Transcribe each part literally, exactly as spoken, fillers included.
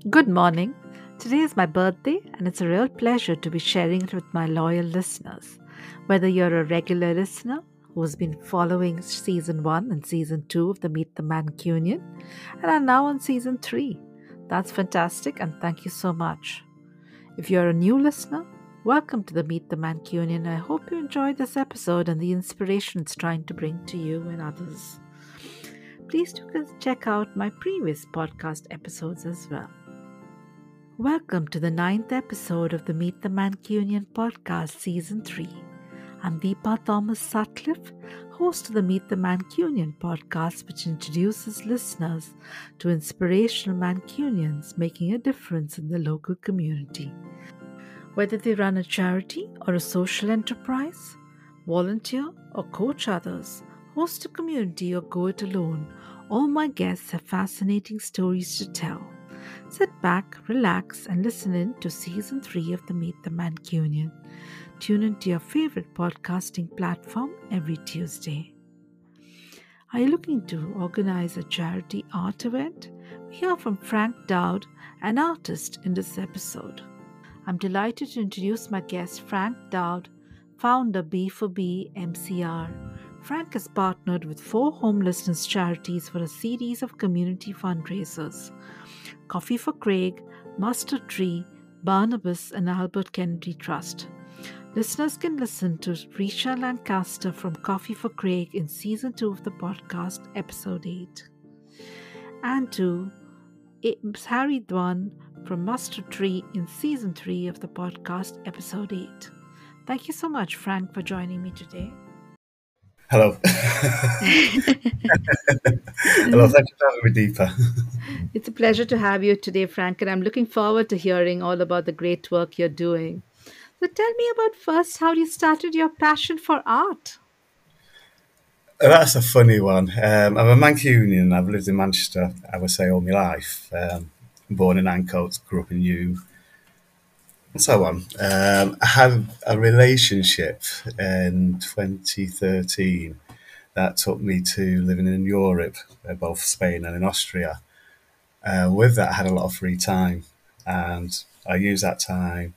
Good morning. Today is my birthday, and it's a real pleasure to be sharing it with my loyal listeners. Whether you're a regular listener who's been following season one and season two of the Meet the Mancunian and are now on season three, that's fantastic, and thank you so much. If you're a new listener, welcome to the Meet the Mancunian. I hope you enjoyed this episode and the inspiration it's trying to bring to you and others. Please do check out my previous podcast episodes as well. Welcome to the ninth episode of the Meet the Mancunian podcast, Season three. I'm Deepa Thomas Sutcliffe, host of the Meet the Mancunian podcast, which introduces listeners to inspirational Mancunians making a difference in the local community. Whether they run a charity or a social enterprise, volunteer or coach others, host a community or go it alone, all my guests have fascinating stories to tell. Sit back, relax, and listen in to Season three of the Meet the Mancunian. Tune into your favorite podcasting platform every Tuesday. Are you looking to organize a charity art event? We hear from Frank Dowd, an artist, in this episode. I'm delighted to introduce my guest, Frank Dowd, founder B four B M C R. Frank has partnered with four homelessness charities for a series of community fundraisers: Coffee for Craig, Mustard Tree, Barnabas, and Albert Kennedy Trust. Listeners can listen to Risha Lancaster from Coffee for Craig in Season two of the podcast, Episode eight. And to Harry Dwan from Mustard Tree in Season three of the podcast, Episode eight. Thank you so much, Frank, for joining me today. Hello. Hello, thank you for having me, Deepa. It's a pleasure to have you today, Frank, and I'm looking forward to hearing all about the great work you're doing. So tell me about first how you started your passion for art. That's a funny one. Um, I'm a Mancunian. I've lived in Manchester, I would say, all my life. Um, born in Ancoats, grew up in New, and so on. Um, I had a relationship in twenty thirteen that took me to living in Europe, both Spain and in Austria. Uh, with that, I had a lot of free time, and I used that time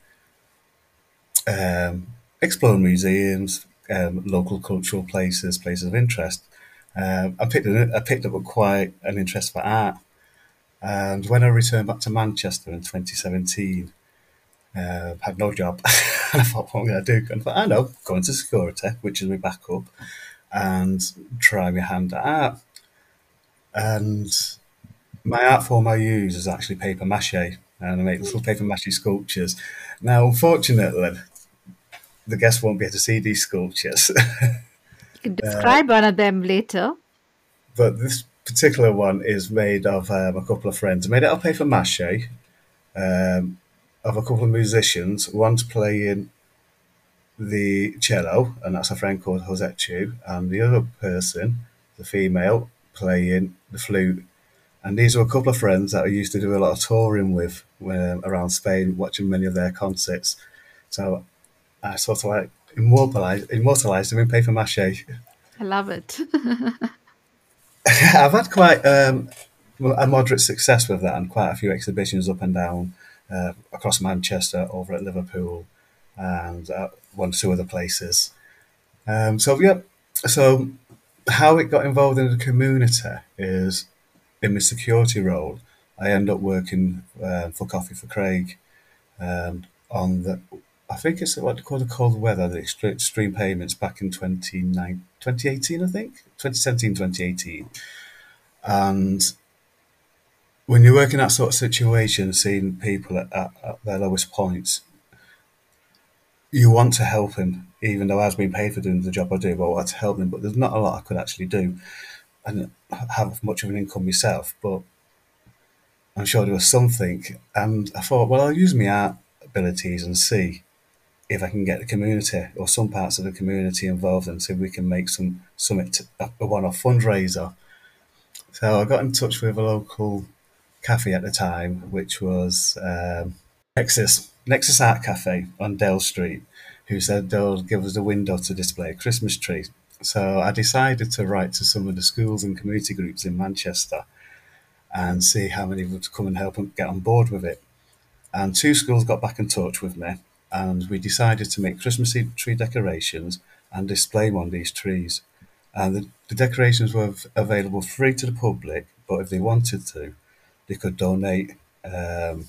um, exploring museums, um, local cultural places, places of interest. Um, I picked I picked up quite an interest for art, and when I returned back to Manchester in twenty seventeen, uh, had no job. And I thought, what am I going to do? And I thought, I know, go into security, which is my backup, and try my hand at art. And my art form I use is actually paper mache, and I make little paper mache sculptures. Now, unfortunately, the guests won't be able to see these sculptures. You can describe uh, one of them later. But this particular one is made of um, a couple of friends. I made it out of paper mache, um, of a couple of musicians. One's playing the cello, and that's a friend called Josechu, and the other person, the female, playing the flute. And these are a couple of friends that I used to do a lot of touring with um, around Spain, watching many of their concerts. So I sort of like immortalized, immortalized them in paper mache. I love it. I've had quite um, a moderate success with that, and quite a few exhibitions up and down uh, across Manchester, over at Liverpool, and uh, one or two other places. Um, so yeah, so how it got involved in the community is in my security role. I end up working uh, for Coffee for Craig um, on the, I think it's what they call the cold weather, the extreme payments back in twenty eighteen, I think, twenty seventeen, twenty eighteen. And when you work in that sort of situation, seeing people at, at, at their lowest points, you want to help him, even though I was being paid for doing the job I do, but I want to help him. But there's not a lot I could actually do and have much of an income myself, but I'm sure there was something. And I thought, well, I'll use my art abilities and see if I can get the community or some parts of the community involved and see if we can make some summit a one-off fundraiser. So I got in touch with a local cafe at the time, which was um, Nexus, Nexus Art Cafe on Dale Street, who said they'll give us a window to display a Christmas tree. So I decided to write to some of the schools and community groups in Manchester and see how many would come and help and get on board with it. And two schools got back in touch with me, and we decided to make Christmas tree decorations and display one of these trees. And the, the decorations were available free to the public, but if they wanted to, they could donate um,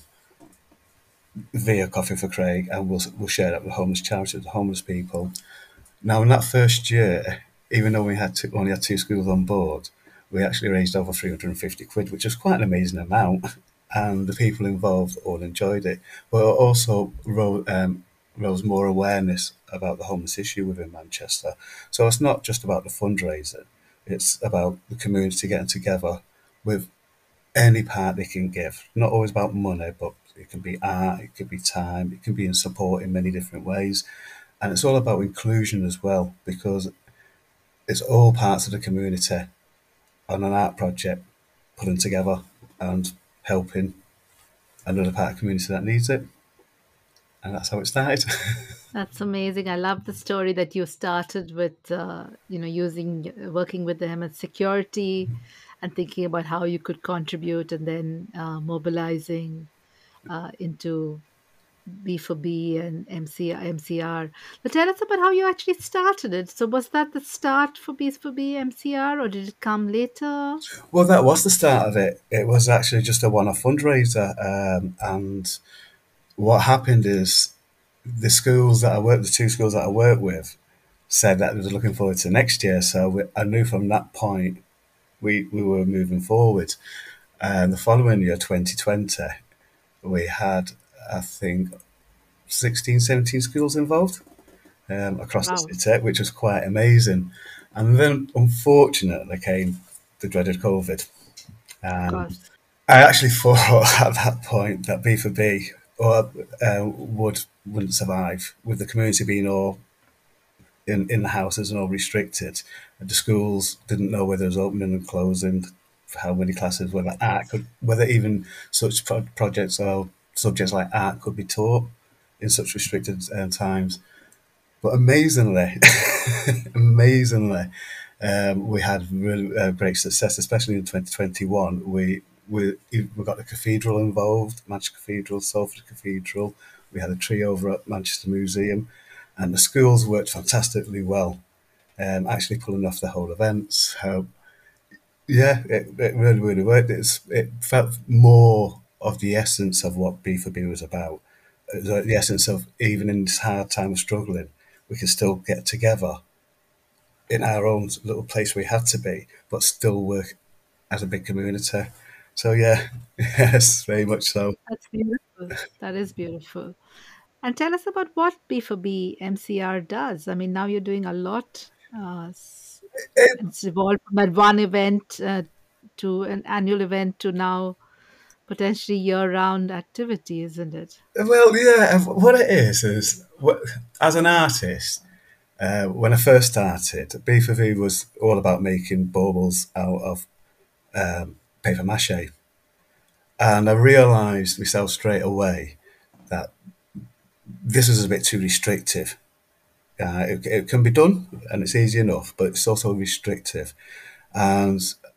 via Coffee for Craig, and we'll, we'll share that with homeless charities, the homeless people. Now, in that first year, even though we had to, only had two schools on board, we actually raised over three hundred fifty quid, which was quite an amazing amount. And the people involved all enjoyed it. But it also rose, um, rose more awareness about the homeless issue within Manchester. So it's not just about the fundraiser, it's about the community getting together with any part they can give. Not always about money, but it can be art, it could be time, it can be in support in many different ways. And it's all about inclusion as well, because it's all parts of the community on an art project pulling together and helping another part of the community that needs it. And that's how it started. That's amazing. I love the story that you started with, uh, you know, using, uh, working with them at security and thinking about how you could contribute and then uh, mobilizing uh, into B for B and M C, M C R. But tell us about how you actually started it. So was that the start for B for B, M C R, or did it come later? Well, that was the start of it. It was actually just a one-off fundraiser, um, and what happened is the schools that I work, the two schools that I work with, said that they were looking forward to next year. So we, I knew from that point we we were moving forward. And the following year, twenty twenty, we had, I think, sixteen, seventeen schools involved um, across the Wow. city, which was quite amazing. And then, unfortunately, came the dreaded COVID. Of And course. I actually thought at that point that B for B or uh, would wouldn't survive with the community being all in, in the houses and all restricted. And the schools didn't know whether it was opening and closing, for how many classes, whether art could, whether even such pro- projects or subjects like art could be taught in such restricted um, times. But amazingly, amazingly, um, we had really uh, great success, especially in twenty twenty-one. We we we got the cathedral involved, Manchester Cathedral, Salford Cathedral. We had a tree over at Manchester Museum, and the schools worked fantastically well. Um, actually pulling off the whole events. How yeah, it, it really really worked. It's it felt more of the essence of what B for B was about. It was like the essence of even in this hard time of struggling, we can still get together in our own little place we had to be, but still work as a big community. So yeah, yes, very much so. That's beautiful. That is beautiful. And tell us about what B for B M C R does. I mean, now you're doing a lot. Uh, s- It, it's evolved from that one event uh, to an annual event to now potentially year-round activity, isn't it? well, yeah, what it is is what, as an artist, uh, when I first started, B for V was all about making baubles out of um, paper mache, and I realised myself straight away that this is a bit too restrictive. Uh, it, it can be done and it's easy enough, but it's also restrictive. And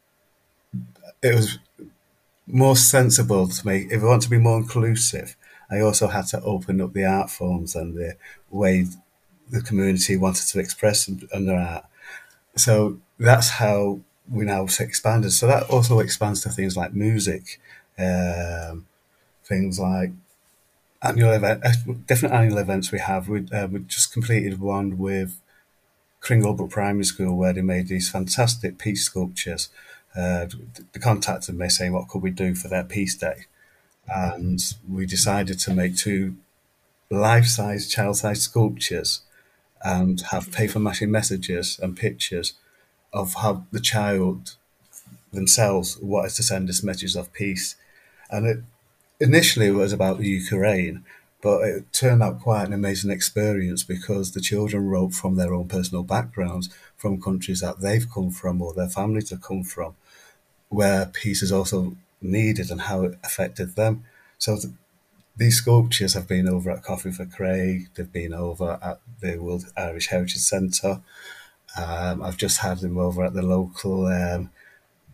it was more sensible to make, if I want to be more inclusive, I also had to open up the art forms and the way the community wanted to express their art. So that's how we now expanded. So that also expands to things like music, um, things like annual event, uh, different annual events we have. We uh, we just completed one with Cringlebrook Primary School where they made these fantastic peace sculptures. Uh, they contacted me saying what could we do for their peace day, and we decided to make two life-size, child-sized sculptures and have paper mache messages and pictures of how the child themselves wanted to send us messages of peace. And it initially it was about the Ukraine, but it turned out quite an amazing experience because the children wrote from their own personal backgrounds, from countries that they've come from or their families have come from, where peace is also needed and how it affected them. So th- these sculptures have been over at Coffee for Craig, they've been over at the World Irish Heritage Centre. Um, I've just had them over at the local um,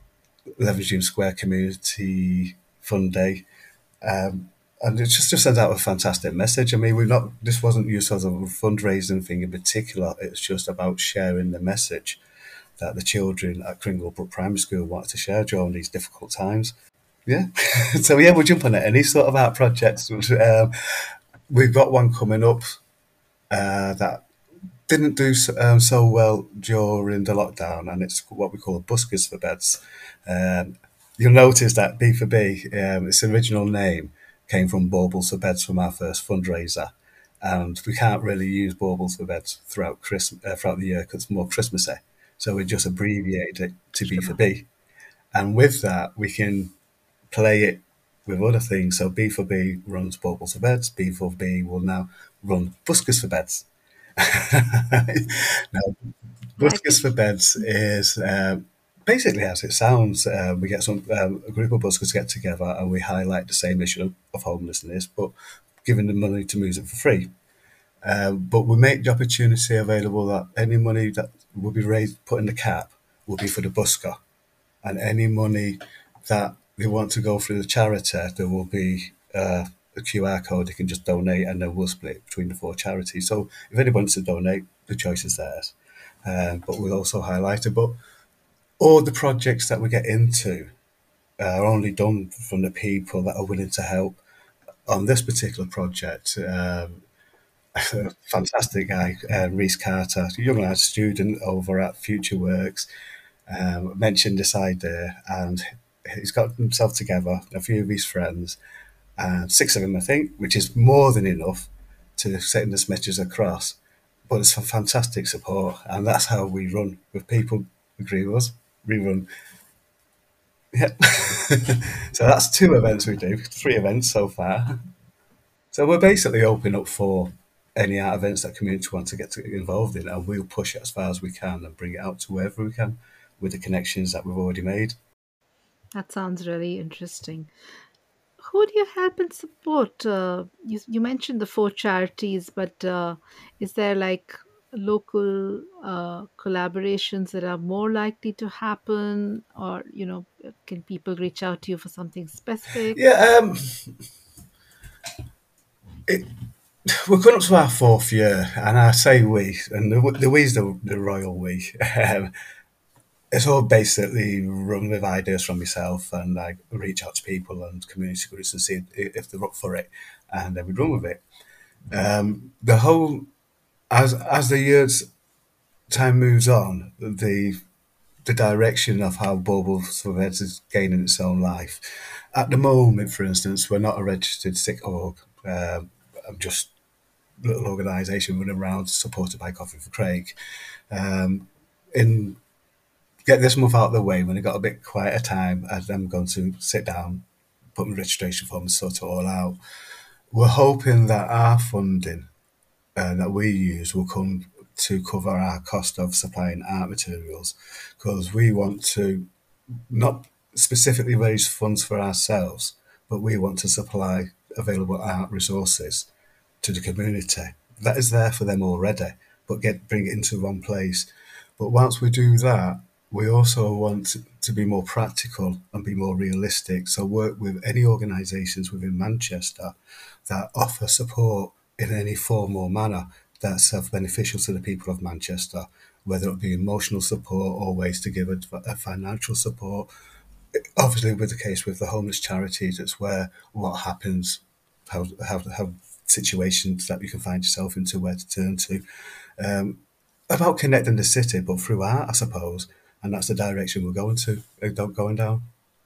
Leveraging Square Community Fun Day. Um, and it just, just sends out a fantastic message. I mean, we've not, this wasn't used as a fundraising thing in particular. It's just about sharing the message that the children at Cringlebrook Primary School wanted to share during these difficult times. Yeah. So, yeah, we'll jump on it. Any sort of art projects. Um, we've got one coming up uh, that didn't do so, um, so well during the lockdown, and it's what we call Buskers for Beds. Um, you'll notice that B for B, um, its original name came from Baubles for Beds from our first fundraiser, and we can't really use Baubles for Beds throughout Christmas uh, throughout the year because it's more Christmassy. So we just abbreviated it to B for Sure. B, and with that we can play it with other things. So B for B runs Baubles for Beds. B for B will now run Buskers for Beds. Now, Like Buskers for it. Beds is um, basically as it sounds. Uh, we get some um, a group of buskers get together and we highlight the same issue of homelessness, but giving them money to music for free. Uh, but we make the opportunity available that any money that will be raised, put in the cap, will be for the busker, and any money that they want to go through the charity, there will be uh, a Q R code. They can just donate, and then we'll split it between the four charities. So if anyone wants to donate, the choice is theirs. Um, but we'll also highlight it. But all the projects that we get into are only done from the people that are willing to help. On this particular project, um, a fantastic guy, uh, Reese Carter, a young art student over at Future Works, um, mentioned this idea, and he's got himself together, a few of his friends, and six of them, I think, which is more than enough to send this message across. But it's for fantastic support, and that's how we run. With people agree with us, we run. Yeah. So that's two events we do, three events so far. So we're basically open up for any art events that community want to get to involved in, and we'll push it as far as we can and bring it out to wherever we can with the connections that we've already made. That sounds really interesting. Who do you help and support? Uh, you, you mentioned the four charities, but uh, is there like local uh, collaborations that are more likely to happen? Or, you know, can people reach out to you for something specific? Yeah, um, it, we're coming up to our fourth year, and I say we, and the, the we's the, the royal we. Um, it's all basically run with ideas from myself, and I reach out to people and community groups and see if they're up for it, and then we run with it. Um, the whole as as the years time moves on, the the direction of how Baubles for Beds is gaining its own life. At the moment, for instance, we're not a registered sick org. Um, I'm just a little organisation running around supported by Coffee for Craig. Um, in get this month out of the way, when it got a bit quieter time, as I'm going to sit down, put my registration form and sort it all out. We're hoping that our funding uh, that we use will come to cover our cost of supplying art materials, because we want to not specifically raise funds for ourselves, but we want to supply available art resources to the community. That is there for them already, but get bring it into one place. But once we do that, we also want to, to be more practical and be more realistic. So work with any organisations within Manchester that offer support in any form or manner that's beneficial to the people of Manchester, whether it be emotional support or ways to give a, a financial support. Obviously, with the case with the homeless charities, it's where what happens, how how how situations that you can find yourself into, where to turn to, um, about connecting the city, but through art, I suppose, and that's the direction we're going to, uh, going down.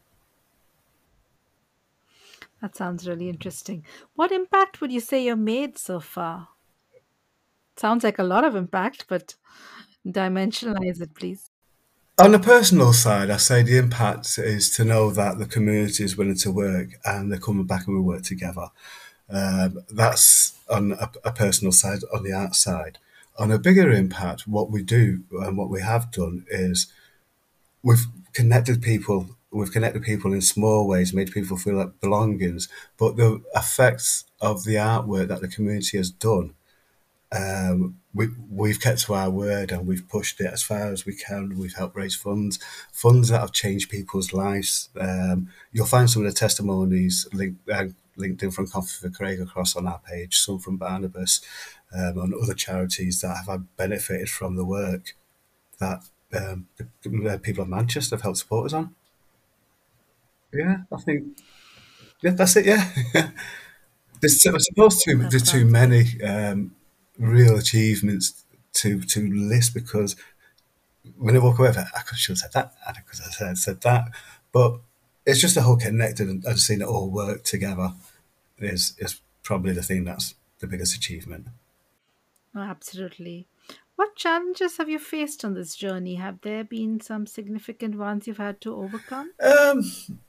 That sounds really interesting. What impact would you say you've made so far? Sounds like a lot of impact, but dimensionalize it, please. On a personal side, I say the impact is to know that the community is willing to work and they're coming back and we work together. Um, that's on a, a personal side. On the art side, on a bigger impact, what we do and what we have done is we've connected people. We've connected people in small ways, made people feel like belongings. But the effects of the artwork that the community has done Um, we, we've kept to our word and we've pushed it as far as we can. We've helped raise funds, funds that have changed people's lives. Um, you'll find some of the testimonies linked, uh, linked in from Coffee for Craig across on our page, some from Barnabas, um, and other charities that have benefited from the work that um, the, the people of Manchester have helped support us on. Yeah, I think yeah, that's it. Yeah, there's I suppose too That there's too sounds good. many um, real achievements to to list because when I walk away, I I could should have said that, I could have said, said that, but it's just the whole connected and, and seeing it all work together is is probably the thing that's the biggest achievement. Oh, absolutely. What challenges have you faced on this journey? Have there been some significant ones you've had to overcome? Um,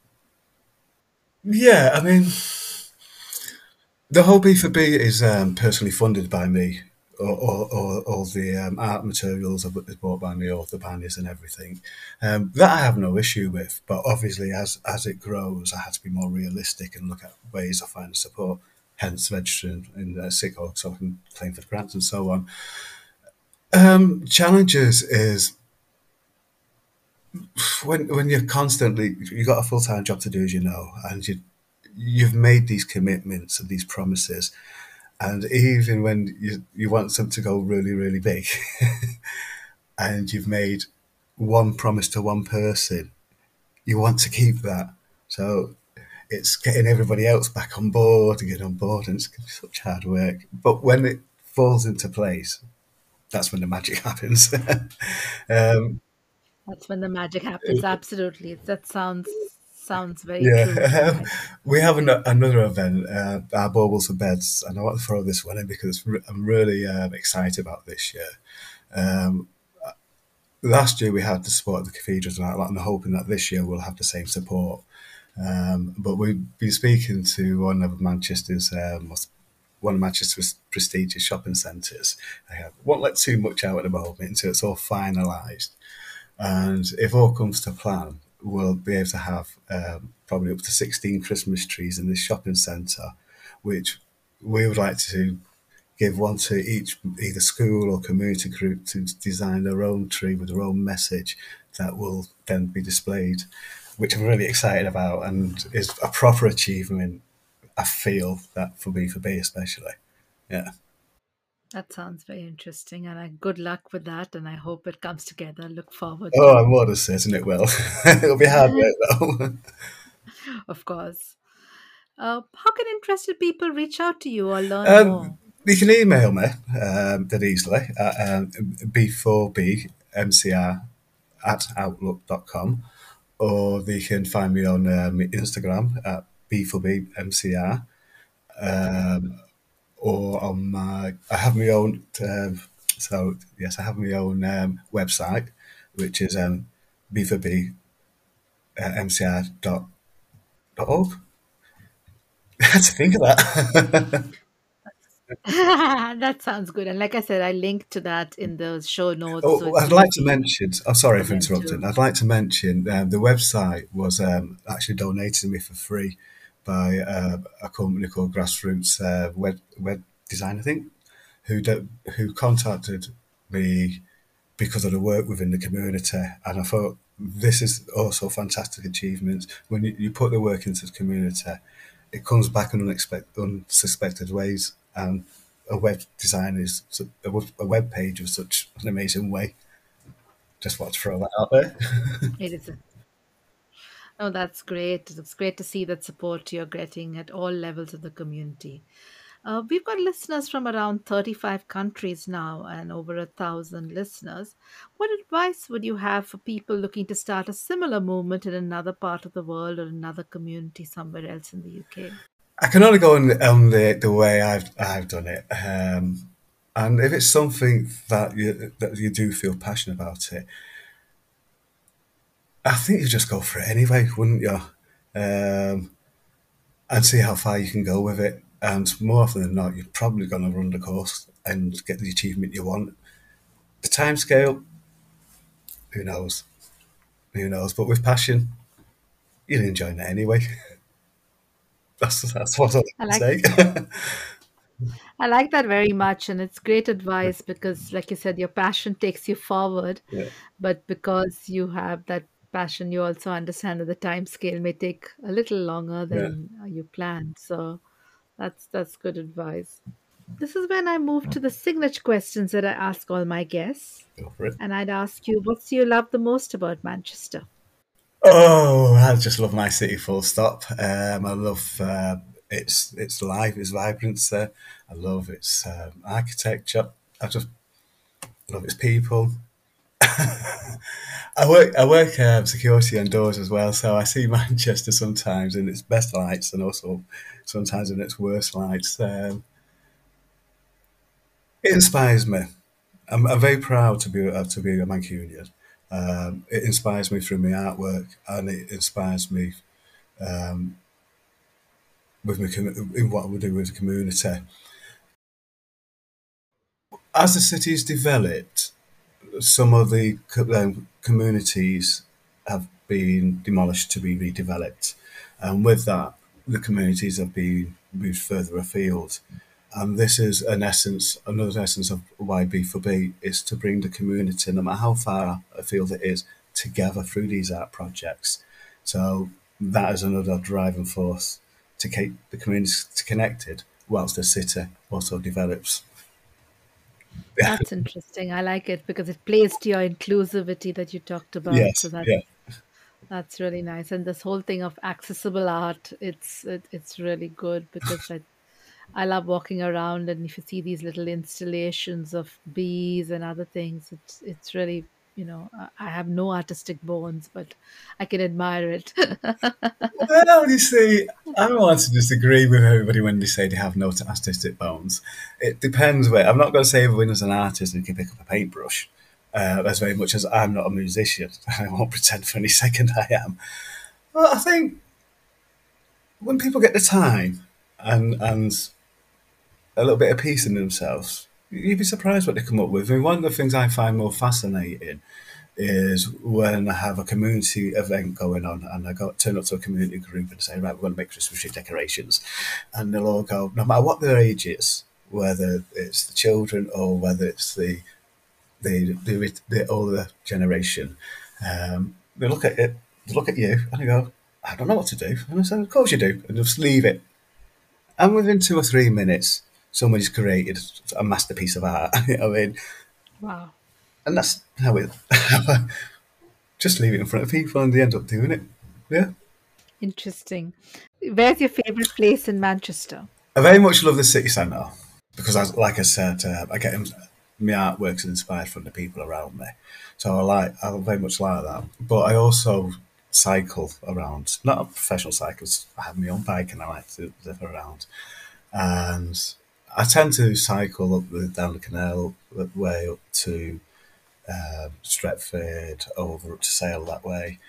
yeah, I mean, the whole B for B is um, personally funded by me. All, all, all, all the um, art materials are is bought by me, all the banners and everything. Um, that I have no issue with, but obviously as as it grows, I had to be more realistic and look at ways of finding support. Hence, registering in uh, SICO so I can claim for the grants and so on. Um, challenges is when when you're constantly you've got a full time job to do, as you know, and you you've made these commitments and these promises, and even when you you want something to go really really big, and you've made one promise to one person, you want to keep that. So it's getting everybody else back on board to get on board, and it's such hard work. But when it falls into place, that's when the magic happens. um, That's when the magic happens. Absolutely. That sounds sounds very true. yeah, um, I, we have an, another event, uh, our Baubles for Beds, and I want to throw this one in because re- I'm really um, excited about this year. Um, Last year we had the support of the cathedrals, and I'm hoping that this year we'll have the same support. Um, but we've been speaking to one of Manchester's um, one of Manchester's prestigious shopping centres. I won't let too much out at the moment until it's all finalised. And if all comes to plan, we'll be able to have um, probably up to sixteen Christmas trees in this shopping centre, which we would like to give one to each either school or community group to design their own tree with their own message that will then be displayed, which I'm really excited about and is a proper achievement. I feel that for B for B especially. Yeah. that sounds very interesting, and I, good luck with that. And I hope it comes together. Look forward Oh, to I'm more than certain it will. It'll be hard work though. of course. Uh, how can interested people reach out to you or learn Um, more? you can email me um, dead easily at um, b four b m c r at outlook dot com, or they can find me on um, Instagram at b four b m c r, or on my I have my own um, so yes I have my own um, website, which is um, b four b m c r dot org. I had to think of that. That sounds good. And like I said, I linked to that in the show notes, so Oh, it's I'd like to easy mention. I'm sorry for for them interrupting. to. I'd like to mention um, the website was um, actually donated to me for free by uh, a company called Grassroots uh, Web Web Design, I think, who do, who contacted me because of the work within the community, and I thought this is also a fantastic achievement. When you, you put the work into the community, it comes back in unexpected, unsuspected ways, and a web design is a web a web page of such an amazing way. Just want to throw that out there. It is. Oh, that's great. It's great to see that support you're getting at all levels of the community. Uh, we've got listeners from around thirty-five countries now and over a thousand listeners. What advice would you have for people looking to start a similar movement in another part of the world or another community somewhere else in the U K? I can only go on, on the, the way I've I've done it, um, and if it's something that you that you do feel passionate about it, I think you just go for it anyway, wouldn't you? Um, and see how far you can go with it. And more often than not, you're probably going to run the course and get the achievement you want. The time scale, who knows? Who knows? But with passion, you'll enjoy it anyway. That's that's what I I can like say. I like that very much, and it's great advice because, like you said, your passion takes you forward, Yeah, but because you have that passion, you also understand that the time scale may take a little longer yeah, than uh, you planned. So that's that's good advice. This is when I move to the signature questions that I ask all my guests, go for it. and I'd ask you, what do you love the most about Manchester? Oh, I just love my city. Full stop. Um, I love uh, its its life, its vibrance there. I love its um, architecture. I just love its people. I work I work um, security indoors as well, so I see Manchester sometimes in its best lights and also sometimes in its worst lights. Um, it inspires me. I'm, I'm very proud to be uh, to be a Mancunian. Um, it inspires me through my artwork, and it inspires me with my commu- in what we do with the community. As the city's developed, some of the co- um, communities have been demolished to be redeveloped, and with that, the communities have been moved further afield. And this is an essence, another essence of why B four B is to bring the community, no matter how far afield it is, together through these art projects. So that is another driving force to keep the communities connected, whilst the city also develops. That's interesting. I like it because it plays to your inclusivity that you talked about. So Yes, that yeah, that's really nice. And this whole thing of accessible art, it's it, it's really good because I I love walking around, and if you see these little installations of bees and other things, it's it's really, you know, I I have no artistic bones, but I can admire it. well, you see, I don't want to disagree with everybody when they say they have no artistic bones. It depends where. I'm not going to say everyone's an artist and can pick up a paintbrush, uh, as very much as I'm not a musician. I won't pretend for any second I am. But I think when people get the time and and a little bit of peace in themselves, you'd be surprised what they come up with. I mean, one of the things I find more fascinating is when I have a community event going on and I go turn up to a community group and say, right, we're going to make Christmas tree decorations. And they'll all go, no matter what their age is, whether it's the children or whether it's the the, the, the older generation, um, they look at it, they look at you and they go, I don't know what to do. And I said, of course you do. And just leave it. And within two or three minutes, somebody's created a masterpiece of art. I mean, Wow, and that's how it, just leave it in front of people and they end up doing it. Yeah. interesting. Where's your favorite place in Manchester? I very much love the city centre because, I, like I said, uh, I get my artworks inspired from the people around me. So I like, I very much like that. But I also cycle around, not a professional cyclist. I have my own bike and I like to live around. And I tend to cycle up the, down the canal way up to um, Stretford, over up to Sale that way.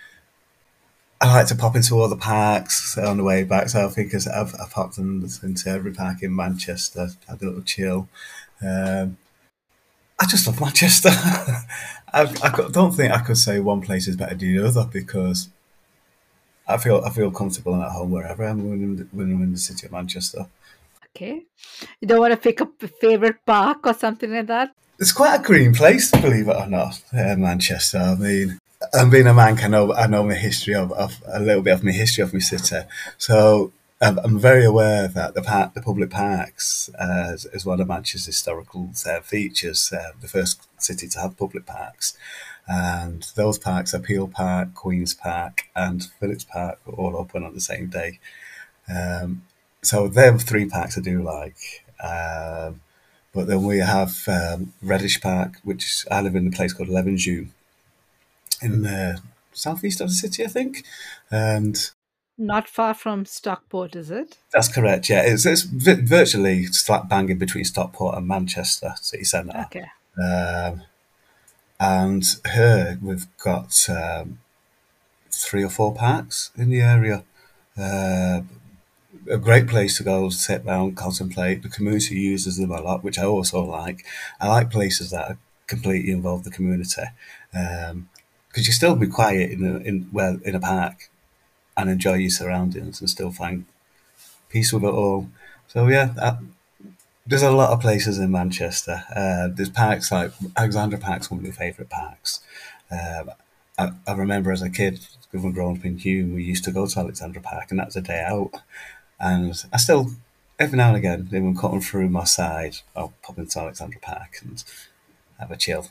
I like to pop into all the parks on the way back. So I think as I've, I've popped in, into every park in Manchester, had a little chill. Um, I just love Manchester. I, I don't think I could say one place is better than the other because I feel I feel comfortable and at home wherever I'm when, I'm in- when I'm in the city of Manchester. Okay. You don't want to pick up a favorite park or something like that? It's quite a green place, believe it or not, uh, Manchester. I mean, and being a Manc, I know I know my history of, of a little bit of my history of my city. So I'm, I'm very aware that the park, the public parks, uh, is, is one of Manchester's historical uh, features. Uh, the first city to have public parks, and those parks are Peel Park, Queens Park, and Phillips Park, all open on the same day. Um, so they're three parks I do like. Um, but then we have um, Reddish Park, which I live in a place called Levenshulme in the southeast of the city, I think. And Not far from Stockport, is it? that's correct, yeah. It's, it's vi- virtually slap bang in between Stockport and Manchester city centre. Okay. Um, and here we've got um, three or four parks in the area. Uh, a great place to go sit down, contemplate. The community uses them a lot, which I also like. I like places that are completely involve the community because um, you still be quiet in a, in well in a park and enjoy your surroundings and still find peace with it all. So yeah, that, there's a lot of places in Manchester. Uh, there's parks like Alexandra Park's one of my favourite parks. Um, I, I remember as a kid, when growing up in Hume, we used to go to Alexandra Park, and that's a day out. And I still, every now and again, even cutting through my side, I'll pop into Alexandra Park and have a chill.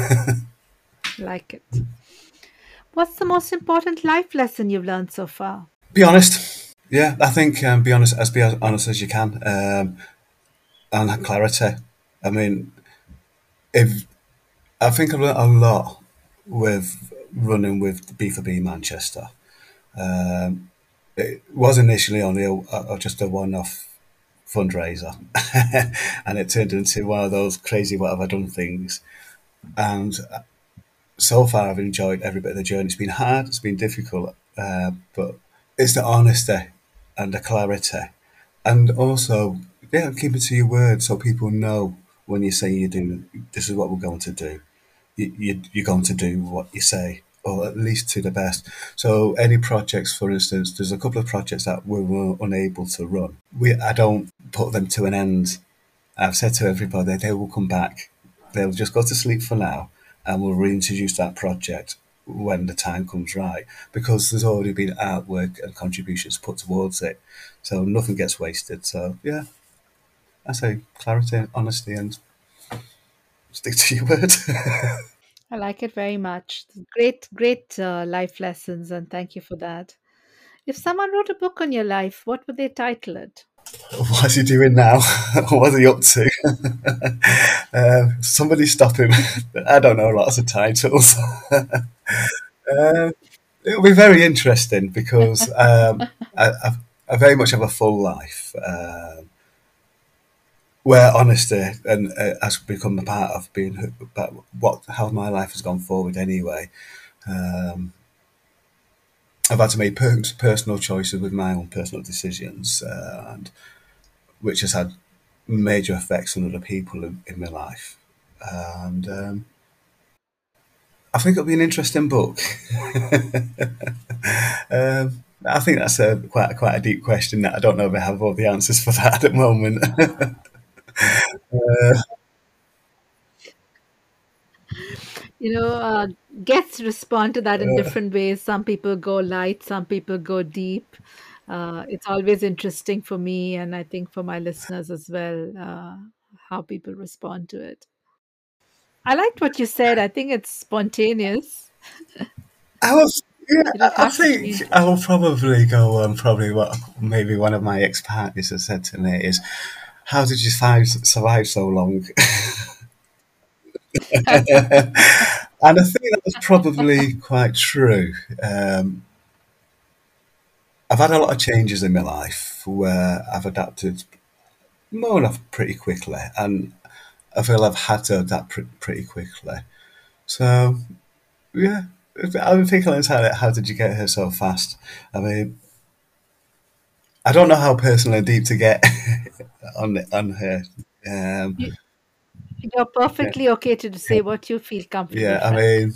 Like it. What's the most important life lesson you've learned so far? Be honest. Yeah, I think um, be honest, as be as honest as you can, um, and have clarity. I mean, if I think I've learned a lot with running with B four B Manchester. Um, it was initially only a, a, just a one-off fundraiser, and it turned into one of those crazy "what have I done" things. And so far, I've enjoyed every bit of the journey. It's been hard, it's been difficult, uh, but it's the honesty and the clarity, and also yeah, keep it to your word so people know when you say you do. This is what we're going to do. You, you, you're going to do what you say, or at least to the best. So any projects, for instance, there's a couple of projects that we were unable to run. We I don't put them to an end. I've said to everybody they will come back. They'll just go to sleep for now, and we'll reintroduce that project when the time comes right, because there's already been artwork and contributions put towards it, so nothing gets wasted. So yeah, I say clarity, honesty, and stick to your word. I like it very much. Great, great uh, life lessons, and thank you for that. If someone wrote a book on your life, what would they title it? What's he doing now? What's he up to? um, somebody stop him. I don't know lots of titles. uh, it'll be very interesting because um, I, I, I very much have a full life um where honesty and uh, has become a part of being about what how my life has gone forward anyway. Um, I've had to make per- personal choices with my own personal decisions, uh, and which has had major effects on other people in, in my life. And um, I think it'll be an interesting book. um, I think that's a quite quite a deep question that I don't know if I have all the answers for that at the moment. uh, You know, uh, guests respond to that in different ways. Some people go light, some people go deep. Uh, it's always interesting for me, and I think for my listeners as well, uh, how people respond to it. I liked what you said. I think it's spontaneous. I was, yeah, You don't I have to think change I it. will probably go on. Probably what maybe one of my ex partners has said to me is, "How did you survive, survive so long?" And I think that was probably quite true. Um, I've had a lot of changes in my life where I've adapted more or less pretty quickly, and I feel I've had to adapt pr- pretty quickly. So yeah, I would think how how did you get here so fast? I mean, I don't know how personal and deep to get on on here. Um, You, you're yeah, perfectly okay to say what you feel comfortable, yeah, I Frank. mean,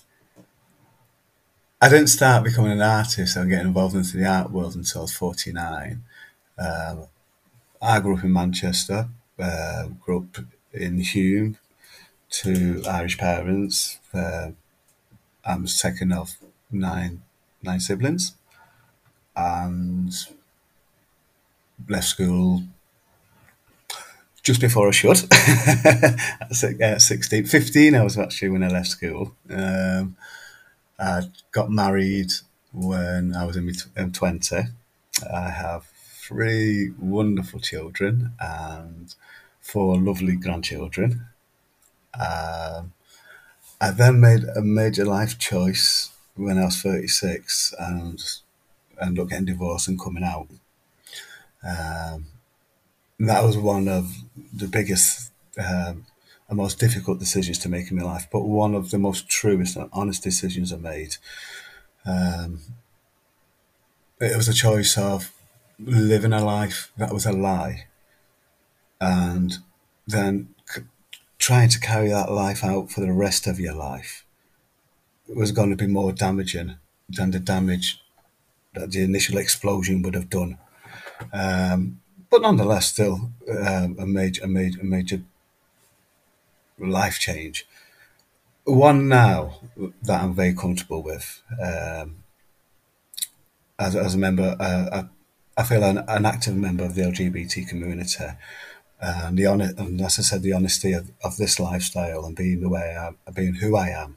I didn't start becoming an artist and getting involved into the art world until I was forty-nine. Um, I grew up in Manchester, uh, grew up in Hume to Irish parents. Uh, I'm second of nine nine siblings, and left school just before I should. At si- uh, sixteen, fifteen, I was actually when I left school. Um, I got married when I was in my tw- um, twenty. I have three wonderful children and four lovely grandchildren. Um, I then made a major life choice when I was thirty-six and ended up getting divorced and coming out. Um, that was one of the biggest um, and most difficult decisions to make in my life, but one of the most truest and honest decisions I made. Um, it was a choice of living a life that was a lie and then c- trying to carry that life out for the rest of your life was going to be more damaging than the damage that the initial explosion would have done. Um, but nonetheless, still um, a major, a major, a major life change. One now that I'm very comfortable with, um, as, as a member, uh, I, I feel an, an active member of the L G B T community, and the honest, and as I said, the honesty of, of this lifestyle and being the way I am, being who I am,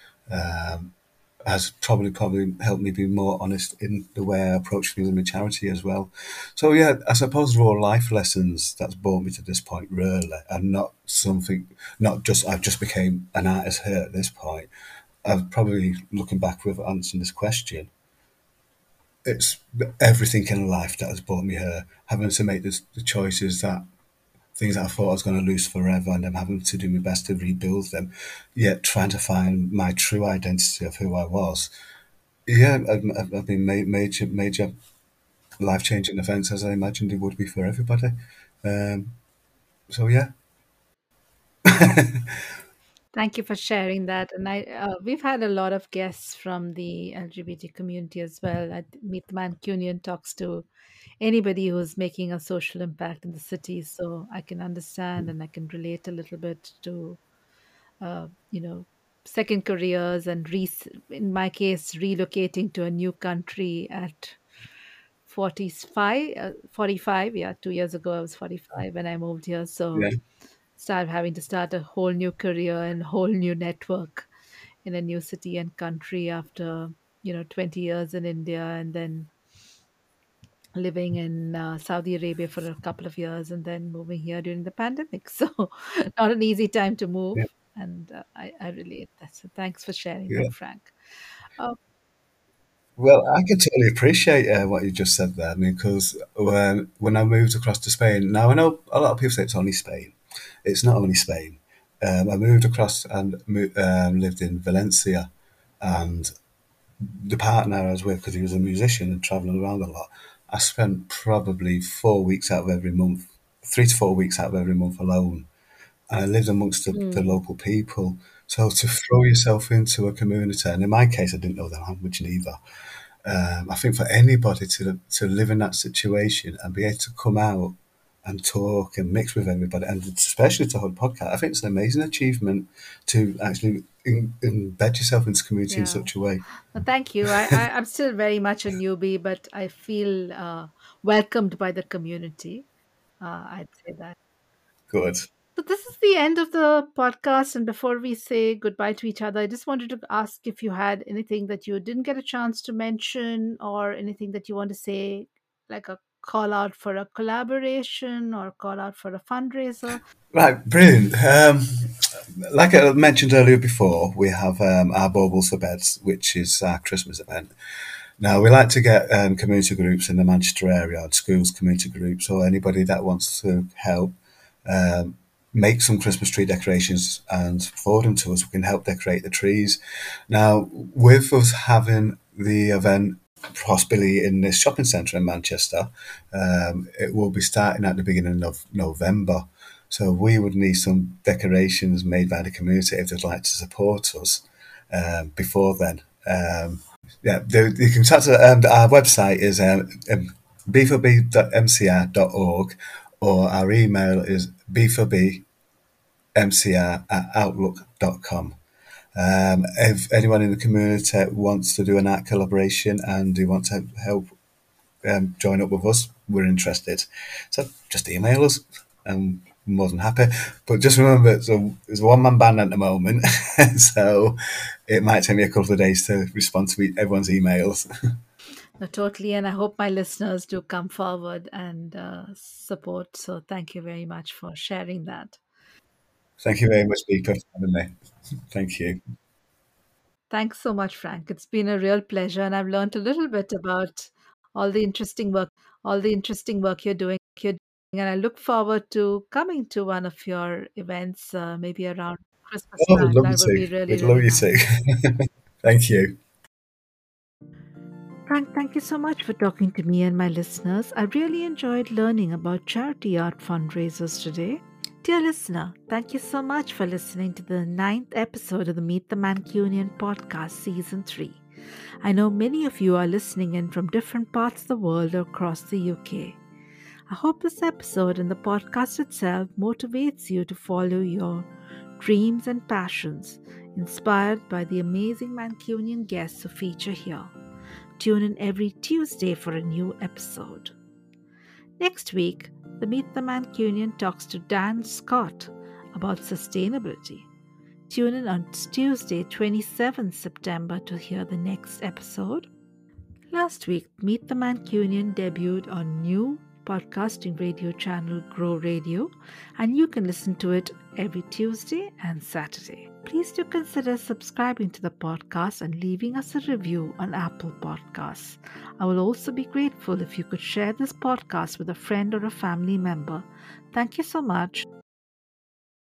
has probably probably helped me be more honest in the way I approach things in my charity as well. So yeah, I suppose they're all life lessons that's brought me to this point, really, and not something, not just I've just became an artist here at this point. I've probably looking back with answering this question, it's everything in life that has brought me here, having to make this, the choices that things that I thought I was going to lose forever, and then having to do my best to rebuild them, yet trying to find my true identity of who I was. Yeah, I've, I've I've been ma- major, major life changing events as I imagined it would be for everybody. Um, so yeah, Thank you for sharing that. And I, uh, we've had a lot of guests from the L G B T community as well. I, Meet the Mancunian talks to anybody who's making a social impact in the city, so I can understand and I can relate a little bit to, uh, you know, second careers and re- in my case, relocating to a new country at forty-five, uh, forty-five. Yeah, two years ago I was forty-five when I moved here. So yeah, start having to start a whole new career and whole new network in a new city and country after, you know, twenty years in India and then living in uh, Saudi Arabia for a couple of years and then moving here during the pandemic. So not an easy time to move. yeah, And uh, I, I relate that. So thanks for sharing yeah. that, Frank. Uh, Well, I can totally appreciate uh, what you just said there. I mean, because when when I moved across to Spain, now I know a lot of people say it's only Spain. It's not only Spain. Um, I moved across and mo- um, lived in Valencia, and the partner I was with, because he was a musician and traveling around a lot, I spent probably four weeks out of every month, three to four weeks out of every month alone. And I lived amongst the, the mm, local people. So to throw yourself into a community, and in my case, I didn't know the language neither. Um, I think for anybody to to live in that situation and be able to come out and talk and mix with everybody, and especially to hold a podcast, I think it's an amazing achievement to actually in, embed yourself into community in yeah. such a way. No, thank you. I, I, I'm still very much a newbie, but I feel uh, welcomed by the community. Uh, I'd say that. Good. So this is the end of the podcast, and before we say goodbye to each other, I just wanted to ask if you had anything that you didn't get a chance to mention, or anything that you want to say, like a call out for a collaboration or call out for a fundraiser. Right, brilliant. Um, like I mentioned earlier before, we have um, our Baubles for Beds, which is our Christmas event. Now, we like to get um, community groups in the Manchester area, schools, community groups, or anybody that wants to help um, make some Christmas tree decorations and forward them to us. We can help decorate the trees. Now, with us having the event possibly in this shopping centre in Manchester, um, it will be starting at the beginning of November. So we would need some decorations made by the community if they'd like to support us um, before then. Um, yeah, the, you can chat to um, our website is um, um, b four b dot m c r dot org, or our email is b four b m c r at outlook dot com. Um, if anyone in the community wants to do an art collaboration and they want to help um, join up with us, we're interested. So just email us. I'm more than happy. But just remember, so it's a one man band at the moment, so it might take me a couple of days to respond to everyone's emails. No, totally. And I hope my listeners do come forward and uh, support. So thank you very much for sharing that. Thank you very much, Deepa, for having me. Thank you. Thanks so much, Frank. It's been a real pleasure, and I've learned a little bit about all the interesting work, all the interesting work you're doing. And I look forward to coming to one of your events, uh, maybe around Christmas Oh, we'd time. love you That would to. be really, We'd love really you to. nice. Thank you. Frank, thank you so much for talking to me and my listeners. I really enjoyed learning about charity art fundraisers today. Dear listener, thank you so much for listening to the ninth episode of the Meet the Mancunian podcast, season three. I know many of you are listening in from different parts of the world or across the U K. I hope this episode and the podcast itself motivates you to follow your dreams and passions, inspired by the amazing Mancunian guests who feature here. Tune in every Tuesday for a new episode. Next week, the Meet the Mancunian talks to Dan Scott about sustainability. Tune in on Tuesday, twenty-seventh September to hear the next episode. Last week, Meet the Mancunian debuted on new podcasting radio channel Grow Radio, and you can listen to it every Tuesday and Saturday. Please do consider subscribing to the podcast and leaving us a review on Apple Podcasts. I will also be grateful if you could share this podcast with a friend or a family member. Thank you so much.